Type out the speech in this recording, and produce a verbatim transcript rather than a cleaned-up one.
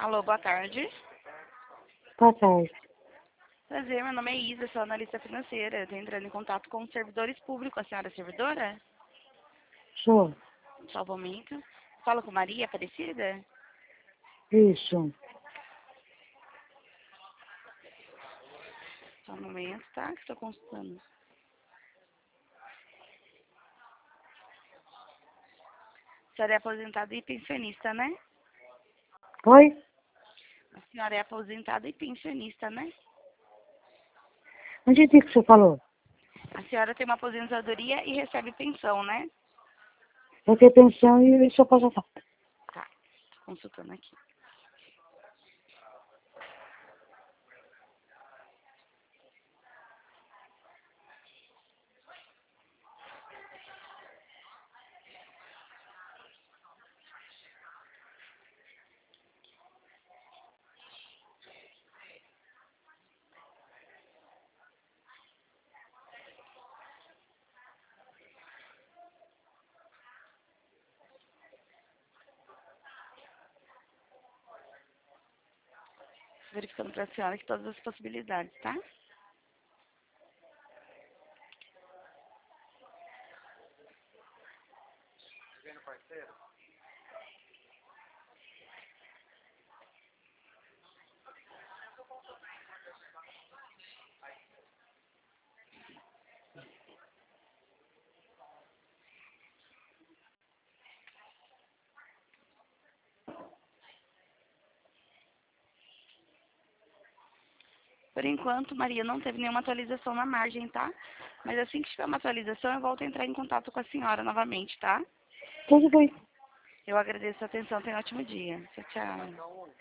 Alô, boa tarde. Boa tarde. Prazer, meu nome é Isa, sou analista financeira. Estou entrando em contato com os servidores públicos. A senhora é servidora? Sou. Só um momento. Fala com Maria Aparecida? Isso. Só um momento, tá? Que estou consultando. A senhora é aposentada e pensionista, né? Oi? A senhora é aposentada e pensionista, né? Onde é que você falou? A senhora tem uma aposentadoria e recebe pensão, né? Eu tenho pensão e sou aposentada. Tá, tô consultando aqui. Verificando para a senhora aqui todas as possibilidades, tá? Por enquanto, Maria, não teve nenhuma atualização na margem, tá? Mas assim que tiver uma atualização, eu volto a entrar em contato com a senhora novamente, tá? Tudo bem. Eu agradeço a atenção, tenha um ótimo dia. Tchau, tchau.